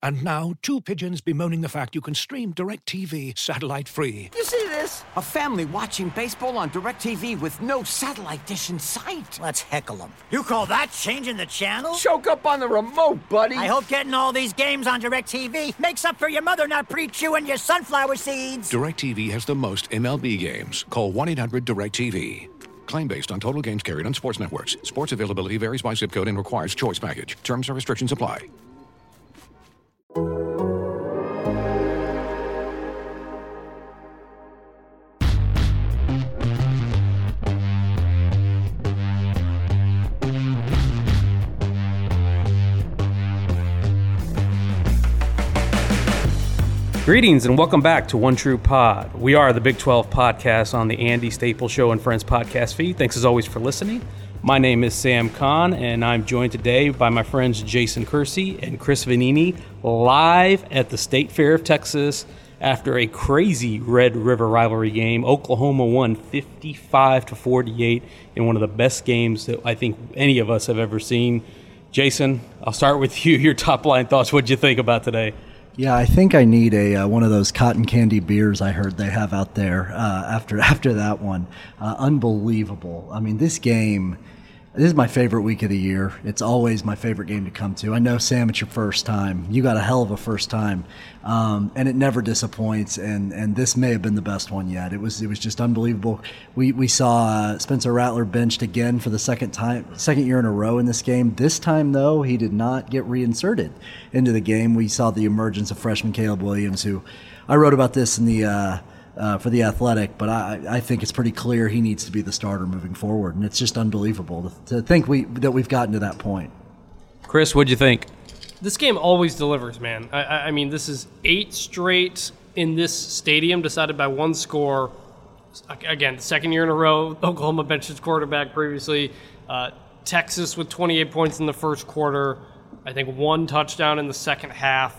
And now, two pigeons bemoaning the fact you can stream DirecTV satellite-free. You see this? A family watching baseball on DirecTV with no satellite dish in sight. Let's heckle them. You call that changing the channel? Choke up on the remote, buddy. I hope getting all these games on DirecTV makes up for your mother not pre-chewing your sunflower seeds. DirecTV has the most MLB games. Call 1-800-DirecTV. Claim based on total games carried on sports networks. Sports availability varies by zip code and requires choice package. Terms and restrictions apply. Greetings and welcome back to One True Pod. We are the Big 12 podcast on the Andy Staples Show and Friends podcast feed. Thanks as always for listening. My name is Sam Kahn, and I'm joined today by my friends Jason Kersey and Chris Vanini, live at the State Fair of Texas after a crazy Red River rivalry game. Oklahoma won 55-48 in one of the best games that I think any of us have ever seen. Jason, I'll start with you. Your top line thoughts. What'd you think about today? Yeah, I think I need one of those cotton candy beers I heard they have out there after that one. Unbelievable. I mean, this is my favorite week of the year. It's always my favorite game to come to. I know, Sam, it's your first time. You got a hell of a first time, and it never disappoints. And this may have been the best one yet. It was just unbelievable. We saw Spencer Rattler benched again for the second year in a row in this game. This time, though, he did not get reinserted into the game. We saw the emergence of freshman Caleb Williams, who I wrote about this in the for The Athletic, but I think it's pretty clear he needs to be the starter moving forward, and it's just unbelievable to think that we've gotten to that point. Chris, what'd you think? This game always delivers, man. I mean, this is 8 straight in this stadium decided by one score. Again, second year in a row, Oklahoma benches quarterback previously. Texas with 28 points in the first quarter. I think 1 touchdown in the second half.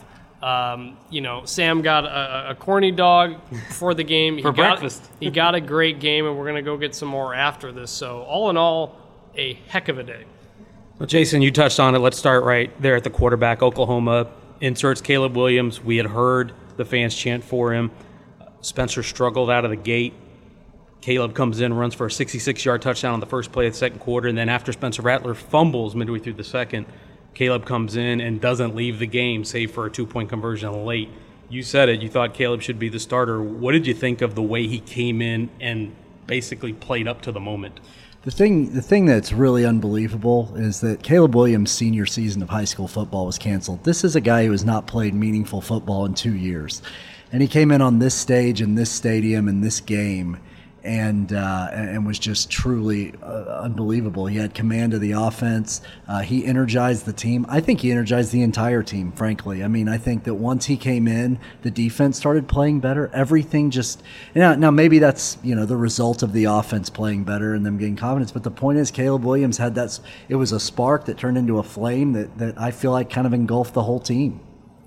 Sam got a corny dog before the game. For breakfast. He got a great game, and we're going to go get some more after this. So all in all, a heck of a day. Well, Jason, you touched on it. Let's start right there at the quarterback. Oklahoma inserts Caleb Williams. We had heard the fans chant for him. Spencer struggled out of the gate. Caleb comes in, runs for a 66-yard touchdown on the first play of the second quarter, and then after Spencer Rattler fumbles midway through the second, Caleb comes in and doesn't leave the game, save for a 2-point conversion late. You said it. You thought Caleb should be the starter. What did you think of the way he came in and basically played up to the moment? The thing that's really unbelievable is that Caleb Williams' senior season of high school football was canceled. This is a guy who has not played meaningful football in 2 years. And he came in on this stage in this stadium in this game and was just truly unbelievable. He had command of the offense. He energized the team. I think he energized the entire team, frankly. I mean, I think that once he came in, the defense started playing better. Everything just now maybe that's the result of the offense playing better and them getting confidence. But the point is, Caleb Williams had that. It was a spark that turned into a flame that I feel like kind of engulfed the whole team.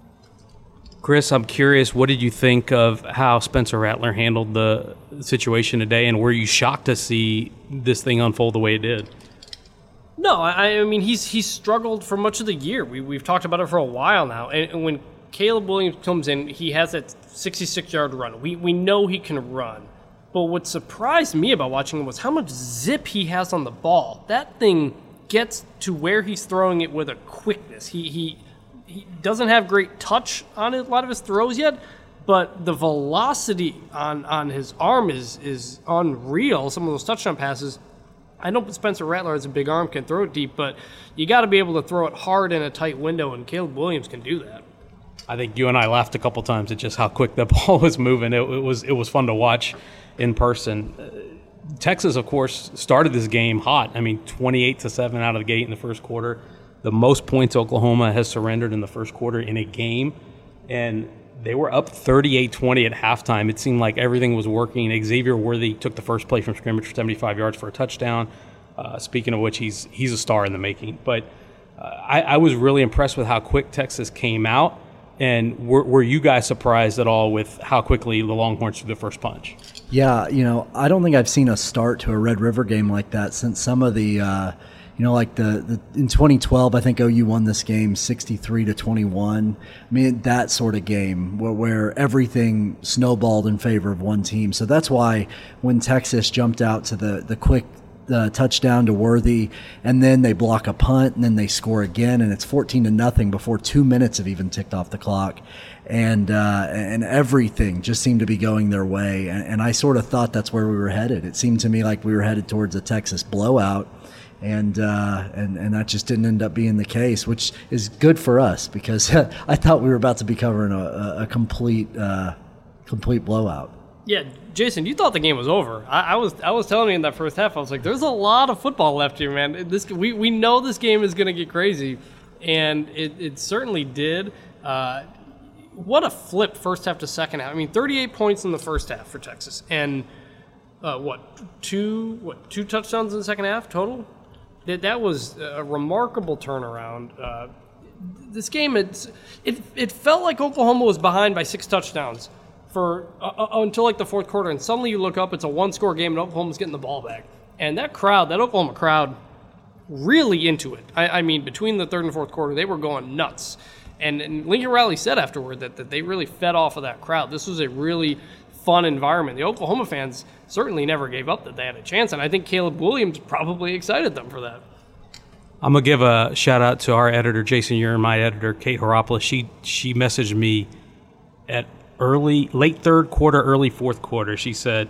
Chris, I'm curious, what did you think of how Spencer Rattler handled the situation today, and were you shocked to see this thing unfold the way it did? No, I mean, he's struggled for much of the year. We've talked about it for a while now. And when Caleb Williams comes in, he has that 66-yard run. We know he can run. But what surprised me about watching him was how much zip he has on the ball. That thing gets to where he's throwing it with a quickness. He doesn't have great touch on a lot of his throws yet, but the velocity on his arm is unreal. Some of those touchdown passes, I know Spencer Rattler has a big arm, can throw it deep, but you got to be able to throw it hard in a tight window, and Caleb Williams can do that. I think you and I laughed a couple times at just how quick that ball was moving. It was fun to watch in person. Texas, of course, started this game hot. I mean, 28-7 out of the gate in the first quarter. The most points Oklahoma has surrendered in the first quarter in a game, and they were up 38-20 at halftime. It seemed like everything was working. Xavier Worthy took the first play from scrimmage for 75 yards for a touchdown. Speaking of which, he's a star in the making. But I was really impressed with how quick Texas came out. And were you guys surprised at all with how quickly the Longhorns threw the first punch? Yeah, I don't think I've seen a start to a Red River game like that since some of the like the in 2012, I think OU won this game 63-21. I mean, that sort of game where everything snowballed in favor of one team. So that's why when Texas jumped out to the quick touchdown to Worthy, and then they block a punt, and then they score again, and it's 14-0 before 2 minutes have even ticked off the clock, and everything just seemed to be going their way, and I sort of thought that's where we were headed. It seemed to me like we were headed towards a Texas blowout, and that just didn't end up being the case, which is good for us because I thought we were about to be covering a complete blowout. Yeah, Jason, you thought the game was over. I was telling you in that first half, I was like, there's a lot of football left here, man. We know this game is going to get crazy, and it certainly did. What a flip first half to second half. I mean, 38 points in the first half for Texas, and two touchdowns in the second half total? That was a remarkable turnaround. This game, it felt like Oklahoma was behind by 6 touchdowns for until like the fourth quarter, and suddenly you look up, it's a one-score game, and Oklahoma's getting the ball back. And that Oklahoma crowd, really into it. I mean, between the third and fourth quarter, they were going nuts. And Lincoln Riley said afterward that they really fed off of that crowd. This was a really fun environment. The Oklahoma fans certainly never gave up that they had a chance, and I think Caleb Williams probably excited them for that. I'm going to give a shout-out to our editor, Jason Urin, my editor, Kate Horopoulos. She messaged me at late third quarter, early fourth quarter. She said,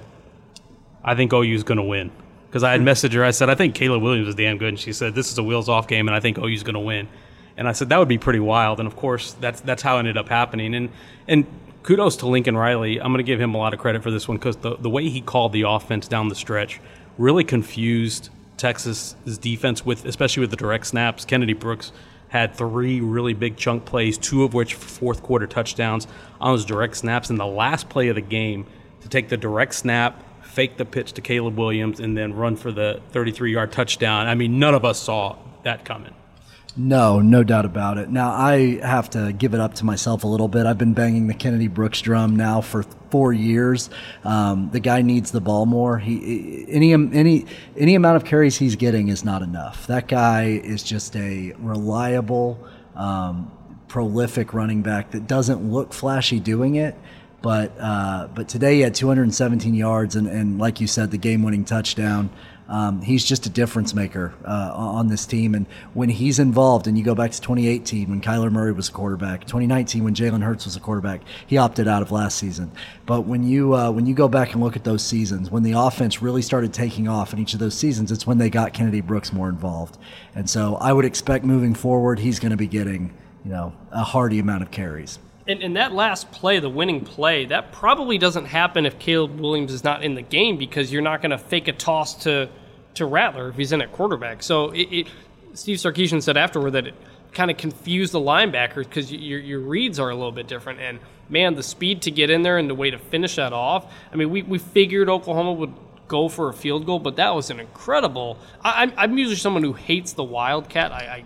I think OU's going to win. Because I had messaged her. I said, I think Caleb Williams is damn good. And she said, this is a wheels-off game, and I think OU's going to win. And I said, that would be pretty wild. And, of course, that's how it ended up happening. And kudos to Lincoln Riley. I'm going to give him a lot of credit for this one because the way he called the offense down the stretch really confused Texas's defense, especially with the direct snaps. Kennedy Brooks had 3 really big chunk plays, 2 of which fourth quarter touchdowns on those direct snaps. And the last play of the game, to take the direct snap, fake the pitch to Caleb Williams, and then run for the 33-yard touchdown. I mean, none of us saw that coming. No doubt about it. Now, I have to give it up to myself a little bit. I've been banging the Kennedy Brooks drum now for 4 years. The guy needs the ball more. Any amount of carries he's getting is not enough. That guy is just a reliable, prolific running back that doesn't look flashy doing it. But today he had 217 yards and like you said, the game-winning touchdown. He's just a difference maker on this team. And when he's involved, and you go back to 2018 when Kyler Murray was a quarterback, 2019 when Jalen Hurts was a quarterback, he opted out of last season. But when you go back and look at those seasons, when the offense really started taking off in each of those seasons, it's when they got Kennedy Brooks more involved. And so I would expect moving forward, he's going to be getting a hearty amount of carries. And that last play, the winning play, that probably doesn't happen if Caleb Williams is not in the game because you're not going to fake a toss to Rattler if he's in at quarterback. So Steve Sarkisian said afterward that it kind of confused the linebackers because your reads are a little bit different. And, man, the speed to get in there and the way to finish that off. I mean, we figured Oklahoma would go for a field goal, but that was an incredible – I'm usually someone who hates the Wildcat.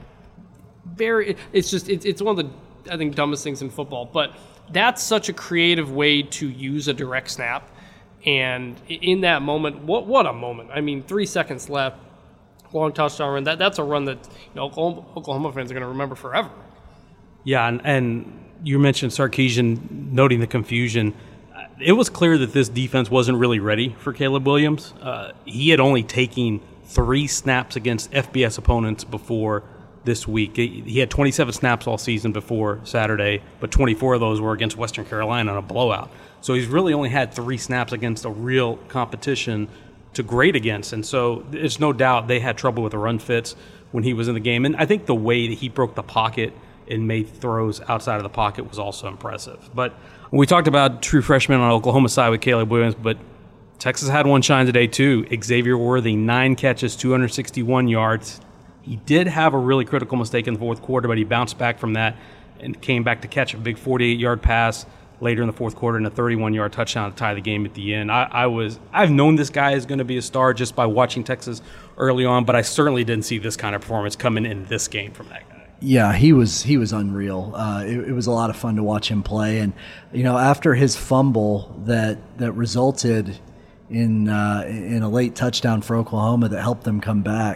It's one of the – I think dumbest things in football, but that's such a creative way to use a direct snap. And in that moment, what a moment. I mean, 3 seconds left, long touchdown run. That's a run that Oklahoma fans are going to remember forever. Yeah, and you mentioned Sarkisian noting the confusion. It was clear that this defense wasn't really ready for Caleb Williams. He had only taken 3 snaps against FBS opponents before this week. He had 27 snaps all season before Saturday, but 24 of those were against Western Carolina on a blowout. So he's really only had 3 snaps against a real competition to grade against. And so there's no doubt they had trouble with the run fits when he was in the game. And I think the way that he broke the pocket and made throws outside of the pocket was also impressive. But we talked about true freshman on Oklahoma side with Caleb Williams, but Texas had one shine today too. Xavier Worthy, 9 catches, 261 yards. He did have a really critical mistake in the fourth quarter, but he bounced back from that and came back to catch a big 48-yard pass later in the fourth quarter and a 31-yard touchdown to tie the game at the end. I've known this guy is going to be a star just by watching Texas early on, but I certainly didn't see this kind of performance coming in this game from that guy. Yeah, he was unreal. It was a lot of fun to watch him play, and after his fumble that resulted in a late touchdown for Oklahoma that helped them come back.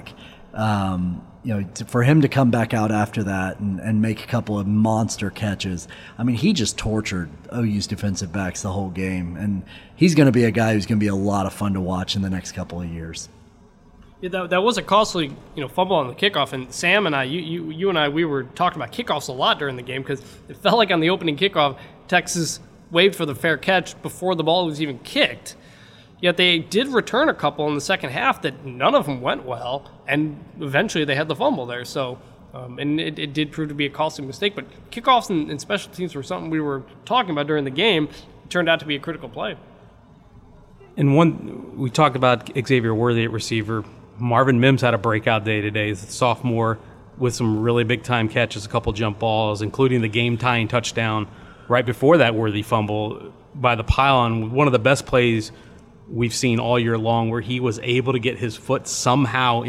For him to come back out after that and make a couple of monster catches, I mean, he just tortured OU's defensive backs the whole game. And he's going to be a guy who's going to be a lot of fun to watch in the next couple of years. Yeah, that was a costly, fumble on the kickoff. And Sam and I, you and I, we were talking about kickoffs a lot during the game because it felt like on the opening kickoff, Texas waved for the fair catch before the ball was even kicked. Yet they did return a couple in the second half that none of them went well, and eventually they had the fumble there. So, and it did prove to be a costly mistake. But kickoffs and special teams were something we were talking about during the game. It turned out to be a critical play. And we talked about Xavier Worthy at receiver. Marvin Mims had a breakout day today as a sophomore with some really big-time catches, a couple jump balls, including the game-tying touchdown right before that Worthy fumble by the pylon. One of the best plays we've seen all year long, where he was able to get his foot somehow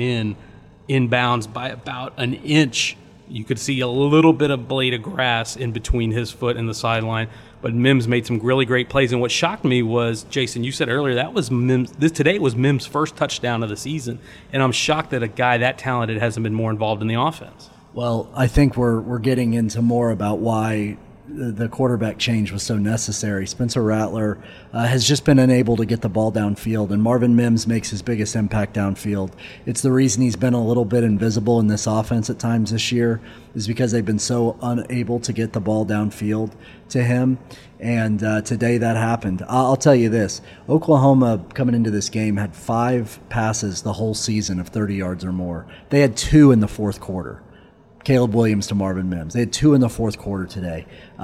inbounds by about an inch. You could see a little bit of blade of grass in between his foot and the sideline. But Mims made some really great plays. And what shocked me was, Jason, you said earlier, that was Mims. Today was Mims' first touchdown of the season. And I'm shocked that a guy that talented hasn't been more involved in the offense. Well, I think we're getting into more about why the quarterback change was so necessary. Spencer Rattler has just been unable to get the ball downfield, and Marvin Mims makes his biggest impact downfield. It's the reason he's been a little bit invisible in this offense at times this year, is because they've been so unable to get the ball downfield to him. And today that happened. I'll tell you this, Oklahoma coming into this game had 5 passes the whole season of 30 yards or more. They had 2 in the fourth quarter. Caleb Williams to Marvin Mims. They had 2 in the fourth quarter today.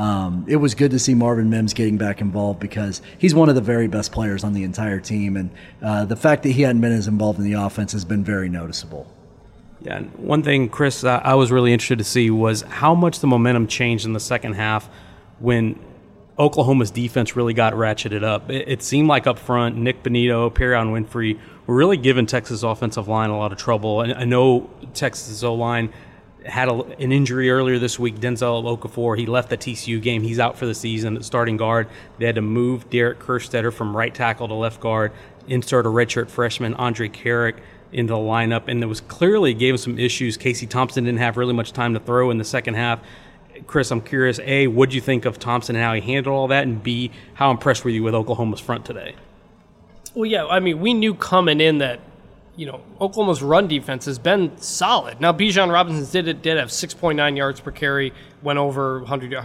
It was good to see Marvin Mims getting back involved because he's one of the very best players on the entire team, and the fact that he hadn't been as involved in the offense has been very noticeable. Yeah, and one thing, Chris, I was really interested to see was how much the momentum changed in the second half when Oklahoma's defense really got ratcheted up. It seemed like up front, Nick Benito, Perion Winfrey were really giving Texas' offensive line a lot of trouble. And I know Texas' O-line had an injury earlier this week, Denzel Okafor. He left the TCU game. He's out for the season at starting guard. They had to move Derek Kerstetter from right tackle to left guard, insert a redshirt freshman, Andre Carrick, into the lineup. And it was clearly gave him some issues. Casey Thompson didn't have really much time to throw in the second half. Chris, I'm curious, A, what did you think of Thompson and how he handled all that? And B, how impressed were you with Oklahoma's front today? Well, yeah, I mean, we knew coming in that Oklahoma's run defense has been solid. Now, Bijan Robinson did have 6.9 yards per carry, went over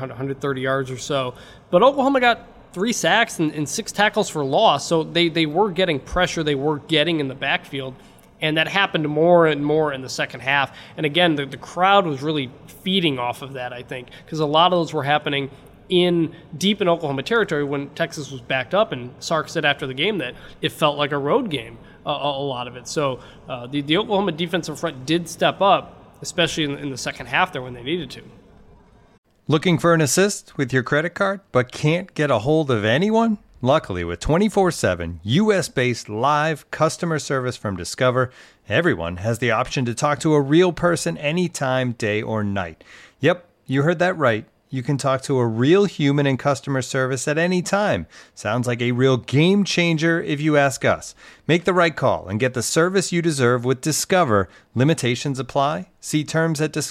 130 yards or so. But Oklahoma got 3 sacks and 6 tackles for loss, so they were getting pressure. They were getting in the backfield, and that happened more and more in the second half. And again, the crowd was really feeding off of that, I think, because a lot of those were happening deep in Oklahoma territory when Texas was backed up, and Sark said after the game that it felt like a road game. A lot of it. So the Oklahoma defensive front did step up, especially in the second half there when they needed to. Looking for an assist with your credit card but can't get a hold of anyone? Luckily, with 24/7 U.S.-based live customer service from Discover, everyone has the option to talk to a real person anytime, day or night. Yep, you heard that right. You can talk to a real human in customer service at any time. Sounds like a real game changer if you ask us. Make the right call and get the service you deserve with Discover. Limitations apply. See terms at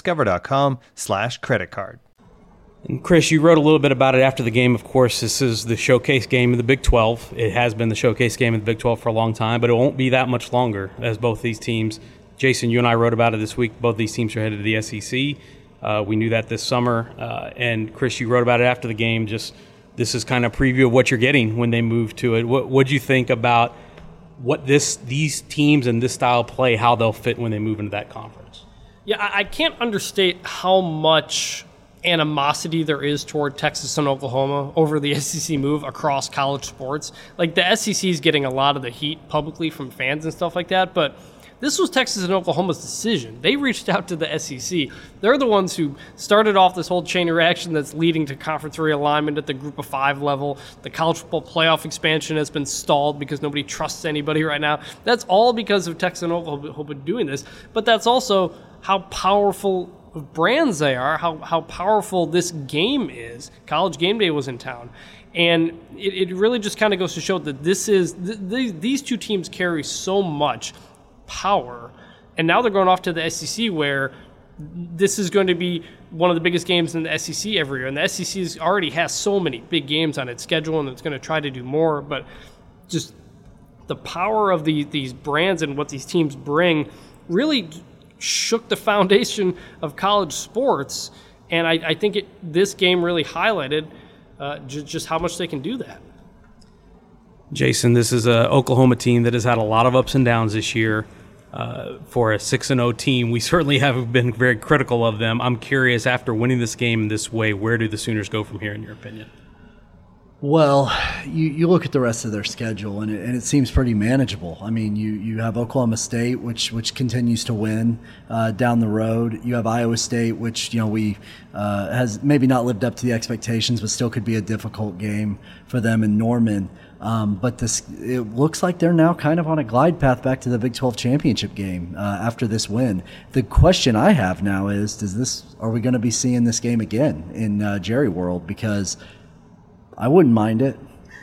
discover.com/creditcard. And Chris, you wrote a little bit about it after the game. Of course, this is the showcase game of the Big 12. It has been the showcase game of the Big 12 for a long time, but it won't be that much longer as both these teams. Jason, you and I wrote about it this week. Both these teams are headed to the SEC. We knew that this summer. And Chris, you wrote about it after the game. Just this is kind of a preview of what you're getting when they move to it. What do you think about what these teams and this style of play, how they'll fit when they move into that conference? Yeah, I can't understate how much animosity there is toward Texas and Oklahoma over the SEC move across college sports. Like, the SEC is getting a lot of the heat publicly from fans and stuff like that, but this was Texas and Oklahoma's decision. They reached out to the SEC. They're the ones who started off this whole chain reaction that's leading to conference realignment at the Group of 5 level. The college football playoff expansion has been stalled because nobody trusts anybody right now. That's all because of Texas and Oklahoma doing this. But that's also how powerful of brands they are, how powerful this game is. College Game Day was in town. And it really just kind of goes to show that these two teams carry so much power And now they're going off to the SEC, where this is going to be one of the biggest games in the SEC every year. And the SEC already has so many big games on its schedule, and it's going to try to do more. But just the power of these brands and what these teams bring really shook the foundation of college sports. And I think this game really highlighted just how much they can do that. Jason, this is an Oklahoma team that has had a lot of ups and downs this year. For a 6-0 team, we certainly have been very critical of them. I'm curious, after winning this game this way, where do the Sooners go from here, in your opinion? Well, you look at the rest of their schedule, and it seems pretty manageable. I mean, you have Oklahoma State, which continues to win down the road. You have Iowa State, which has maybe not lived up to the expectations, but still could be a difficult game for them in Norman. But it looks like they're now kind of on a glide path back to the Big 12 championship game after this win. The question I have now is, are we going to be seeing this game again in Jerry World? Because I wouldn't mind it.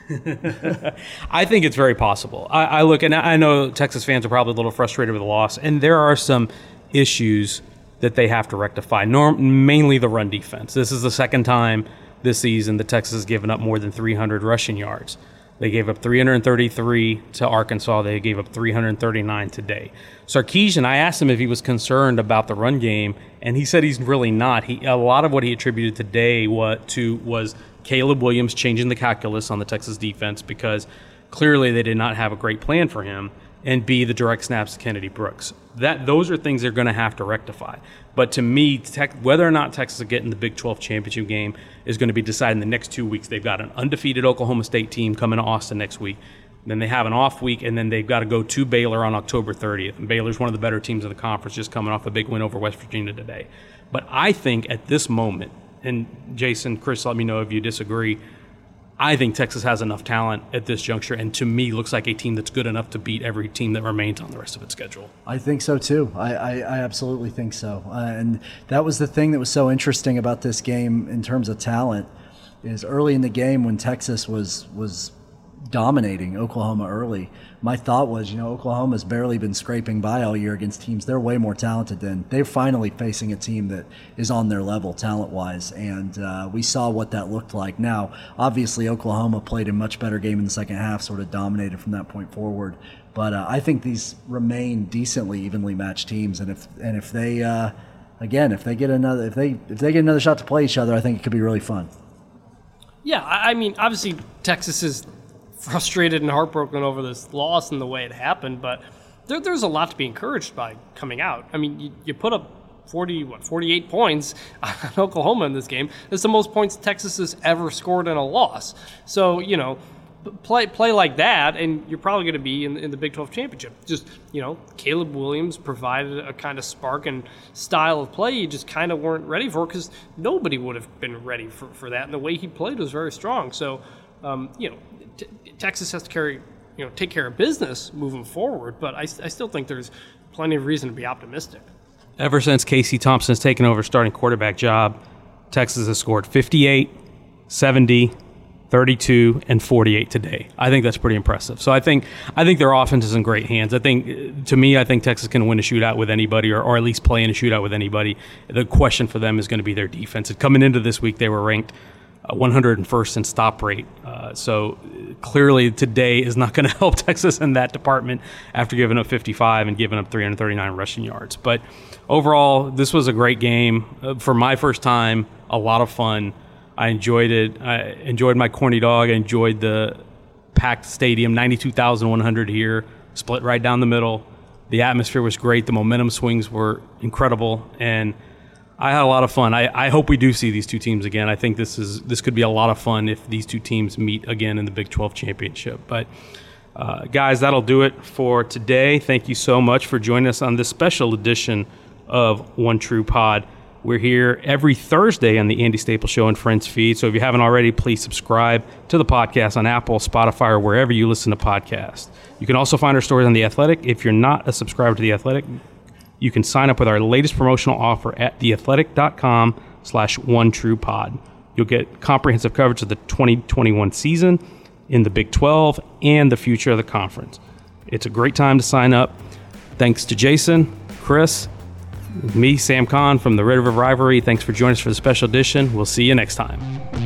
I think it's very possible. I look, and I know Texas fans are probably a little frustrated with the loss, and there are some issues that they have to rectify, mainly the run defense. This is the second time this season that Texas has given up more than 300 rushing yards. They gave up 333 to Arkansas. They gave up 339 today. Sarkisian, I asked him if he was concerned about the run game, and he said he's really not. A lot of what he attributed today was Caleb Williams changing the calculus on the Texas defense, because clearly they did not have a great plan for him, and B, the direct snaps to Kennedy Brooks. Those are things they're going to have to rectify. But to me, whether or not Texas will get in the Big 12 championship game is going to be decided in the next 2 weeks. They've got an undefeated Oklahoma State team coming to Austin next week. Then they have an off week, and then they've got to go to Baylor on October 30th. And Baylor's one of the better teams in the conference, just coming off a big win over West Virginia today. But I think at this moment, and Jason, Chris, let me know if you disagree, I think Texas has enough talent at this juncture, and to me looks like a team that's good enough to beat every team that remains on the rest of its schedule. I think so too. I absolutely think so. And that was the thing that was so interesting about this game in terms of talent, is early in the game when Texas was dominating Oklahoma early, my thought was, Oklahoma's barely been scraping by all year against teams they're way more talented than. They're finally facing a team that is on their level talent-wise, and we saw what that looked like. Now, obviously, Oklahoma played a much better game in the second half, sort of dominated from that point forward. But I think these remain decently evenly matched teams, and if they get another shot to play each other, I think it could be really fun. Yeah, I mean, obviously Texas is frustrated and heartbroken over this loss and the way it happened, but there's a lot to be encouraged by coming out. I mean, you put up 48 points on Oklahoma in this game. That's the most points Texas has ever scored in a loss. So, play like that, and you're probably going to be in the Big 12 championship. Just, Caleb Williams provided a kind of spark and style of play you just kind of weren't ready for, because nobody would have been ready for that, and the way he played was very strong. So, Texas has to take care of business moving forward, but I still think there's plenty of reason to be optimistic. Ever since Casey Thompson's taken over starting quarterback job, Texas has scored 58, 70, 32, and 48 today. I think that's pretty impressive. So I think their offense is in great hands. I think Texas can win a shootout with anybody, or at least play in a shootout with anybody. The question for them is going to be their defense. Coming into this week, they were ranked 101st in stop rate. So clearly today is not going to help Texas in that department after giving up 55 and giving up 339 rushing yards. But overall, this was a great game. For my first time, a lot of fun. I enjoyed it. I enjoyed my corny dog. I enjoyed the packed stadium, 92,100 here, split right down the middle. The atmosphere was great. The momentum swings were incredible, and I had a lot of fun. I hope we do see these two teams again. I think this could be a lot of fun if these two teams meet again in the Big 12 championship. But guys, that'll do it for today. Thank you so much for joining us on this special edition of One True Pod. We're here every Thursday on the Andy Staples Show and Friends feed. So if you haven't already, please subscribe to the podcast on Apple, Spotify, or wherever you listen to podcasts. You can also find our stories on The Athletic. If you're not a subscriber to The Athletic, you can sign up with our latest promotional offer at theathletic.com/OneTruePod. You'll get comprehensive coverage of the 2021 season in the Big 12 and the future of the conference. It's a great time to sign up. Thanks to Jason, Chris. Me, Sam Kahn from the Red River Rivalry. Thanks for joining us for the special edition. We'll see you next time.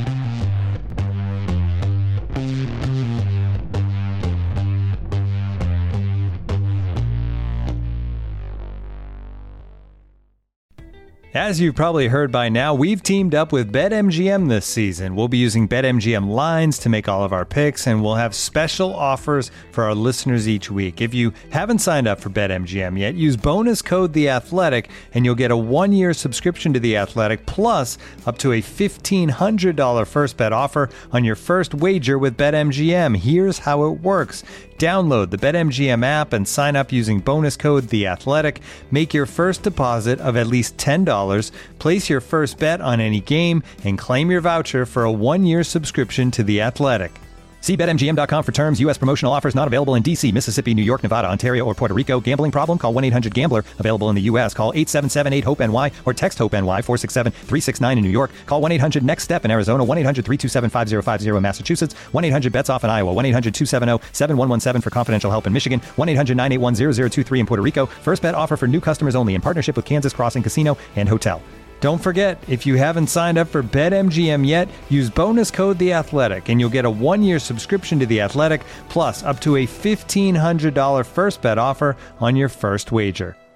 As you've probably heard by now, we've teamed up with BetMGM this season. We'll be using BetMGM lines to make all of our picks, and we'll have special offers for our listeners each week. If you haven't signed up for BetMGM yet, use bonus code The Athletic, and you'll get a 1-year subscription to The Athletic, plus up to a $1,500 first bet offer on your first wager with BetMGM. Here's how it works. Download the BetMGM app and sign up using bonus code The Athletic. Make your first deposit of at least $10. Place your first bet on any game and claim your voucher for a 1-year subscription to The Athletic. See BetMGM.com for terms. U.S. promotional offers not available in D.C., Mississippi, New York, Nevada, Ontario, or Puerto Rico. Gambling problem? Call 1-800-GAMBLER. Available in the U.S. Call 877-8-HOPE-NY or text HOPE-NY 467-369 in New York. Call 1-800-NEXT-STEP in Arizona. 1-800-327-5050 in Massachusetts. 1-800-BETS-OFF in Iowa. 1-800-270-7117 for confidential help in Michigan. 1-800-981-0023 in Puerto Rico. First bet offer for new customers only in partnership with Kansas Crossing Casino and Hotel. Don't forget, if you haven't signed up for BetMGM yet, use bonus code The Athletic, and you'll get a 1-year subscription to The Athletic, plus up to a $1,500 first bet offer on your first wager.